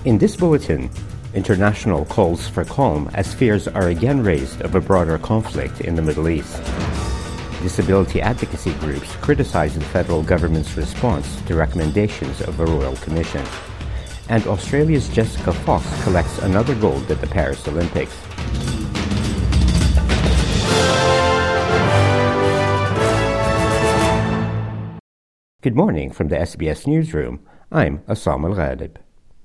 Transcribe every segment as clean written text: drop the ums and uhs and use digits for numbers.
In this bulletin, international calls for calm as fears are again raised of a broader conflict in the Middle East. Disability advocacy groups criticize the federal government's response to recommendations of a royal commission. And Australia's Jessica Fox collects another gold at the Paris Olympics. Good morning from the SBS Newsroom. I'm Assam Al-Ghalib.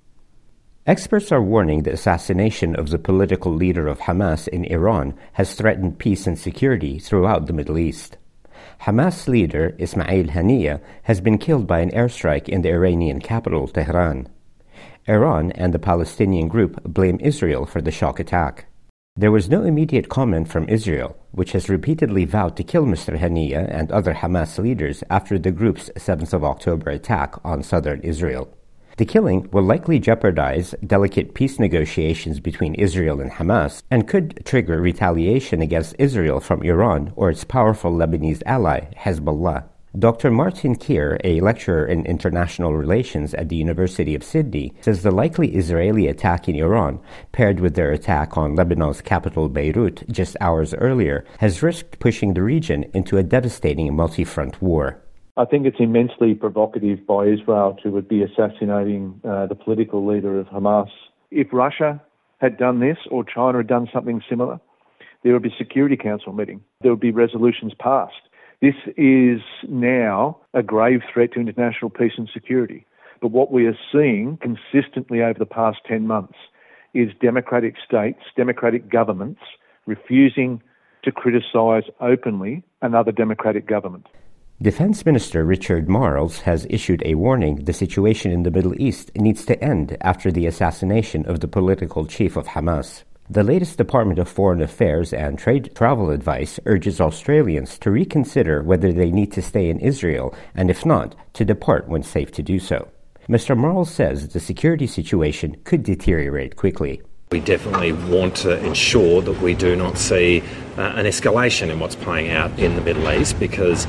Experts are warning the assassination of the political leader of Hamas in Iran has threatened peace and security throughout the Middle East. Hamas leader Ismail Haniyeh has been killed by an airstrike in the Iranian capital, Tehran. Iran and the Palestinian group blame Israel for the shock attack. There was no immediate comment from Israel, which has repeatedly vowed to kill Mr. Haniyeh and other Hamas leaders after the group's 7th of October attack on southern Israel. The killing will likely jeopardize delicate peace negotiations between Israel and Hamas and could trigger retaliation against Israel from Iran or its powerful Lebanese ally, Hezbollah. Dr. Martin Keir, a lecturer in international relations at the University of Sydney, says the likely Israeli attack in Iran, paired with their attack on Lebanon's capital Beirut just hours earlier, has risked pushing the region into a devastating multi-front war. I think it's immensely provocative by Israel to be assassinating the political leader of Hamas. If Russia had done this or China had done something similar, there would be a Security Council meeting. There would be resolutions passed. This is now a grave threat to international peace and security. But what we are seeing consistently over the past 10 months is democratic states, democratic governments refusing to criticise openly another democratic government. Defense Minister Richard Marles has issued a warning the situation in the Middle East needs to end after the assassination of the political chief of Hamas. The latest Department of Foreign Affairs and Trade travel advice urges Australians to reconsider whether they need to stay in Israel, and if not, to depart when safe to do so. Mr. Marles says the security situation could deteriorate quickly. We definitely want to ensure that we do not see an escalation in what's playing out in the Middle East, because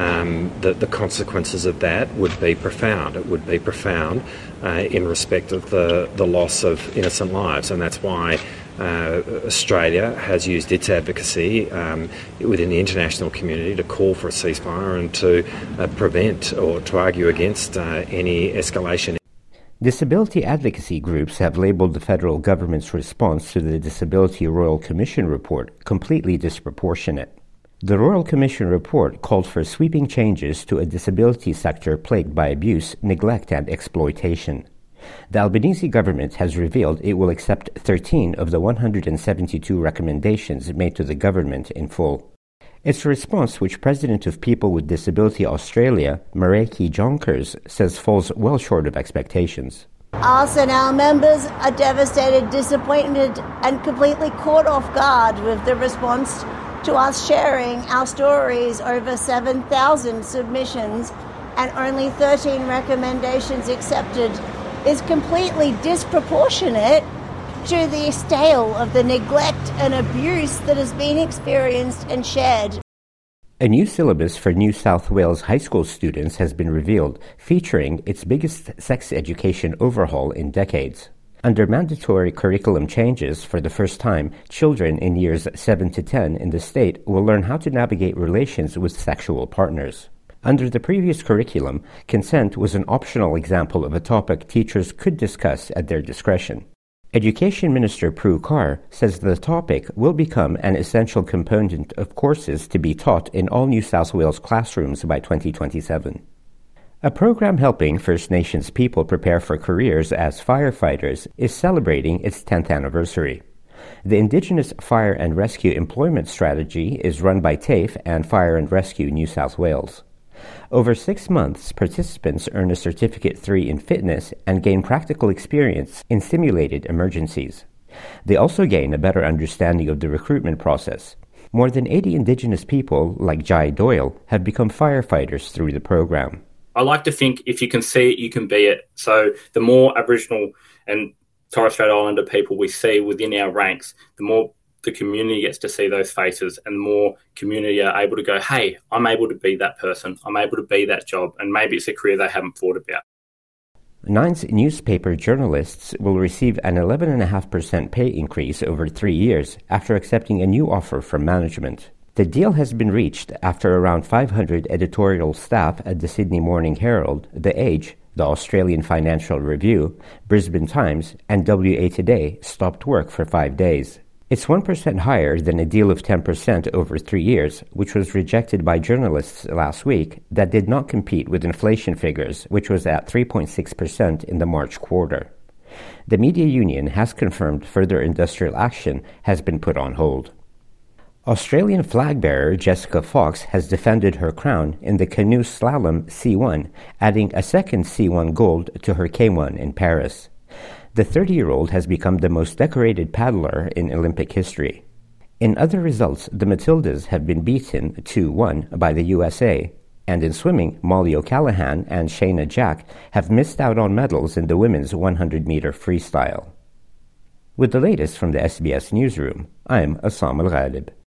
the consequences of that would be profound. It would be profound in respect of the loss of innocent lives, and that's why Australia has used its advocacy within the international community to call for a ceasefire and to prevent or to argue against any escalation. Disability advocacy groups have labeled the federal government's response to the Disability Royal Commission report completely disproportionate. The Royal Commission report called for sweeping changes to a disability sector plagued by abuse, neglect, and exploitation. The Albanese government has revealed it will accept 13 of the 172 recommendations made to the government in full. Its response, which President of People with Disability Australia, Mareki Jonkers, says falls well short of expectations. Us and our members are devastated, disappointed, and completely caught off guard with the response to us sharing our stories. Over 7,000 submissions and only 13 recommendations accepted is completely disproportionate to the scale of the neglect and abuse that has been experienced and shared. A new syllabus for New South Wales high school students has been revealed, featuring its biggest sex education overhaul in decades. Under mandatory curriculum changes, for the first time, children in years 7 to 10 in the state will learn how to navigate relations with sexual partners. Under the previous curriculum, consent was an optional example of a topic teachers could discuss at their discretion. Education Minister Prue Carr says the topic will become an essential component of courses to be taught in all New South Wales classrooms by 2027. A program helping First Nations people prepare for careers as firefighters is celebrating its 10th anniversary. The Indigenous Fire and Rescue Employment Strategy is run by TAFE and Fire and Rescue New South Wales. Over 6 months, participants earn a Certificate 3 in fitness and gain practical experience in simulated emergencies. They also gain a better understanding of the recruitment process. More than 80 Indigenous people, like Jai Doyle, have become firefighters through the program. I like to think if you can see it, you can be it. So the more Aboriginal and Torres Strait Islander people we see within our ranks, the more the community gets to see those faces, and the more community are able to go, hey, I'm able to be that person, I'm able to be that job, and maybe it's a career they haven't thought about. Nine's newspaper journalists will receive an 11.5% pay increase over 3 years after accepting a new offer from management. The deal has been reached after around 500 editorial staff at the Sydney Morning Herald, The Age, the Australian Financial Review, Brisbane Times, and WA Today stopped work for 5 days. It's 1% higher than a deal of 10% over 3 years, which was rejected by journalists last week that did not compete with inflation figures, which was at 3.6% in the March quarter. The media union has confirmed further industrial action has been put on hold. Australian flag bearer Jessica Fox has defended her crown in the canoe slalom C1, adding a second C1 gold to her K1 in Paris. The 30-year-old has become the most decorated paddler in Olympic history. In other results, the Matildas have been beaten 2-1 by the USA, and in swimming, Molly O'Callaghan and Shayna Jack have missed out on medals in the women's 100-meter freestyle. With the latest from the SBS Newsroom, I'm Assam Al-Ghalib.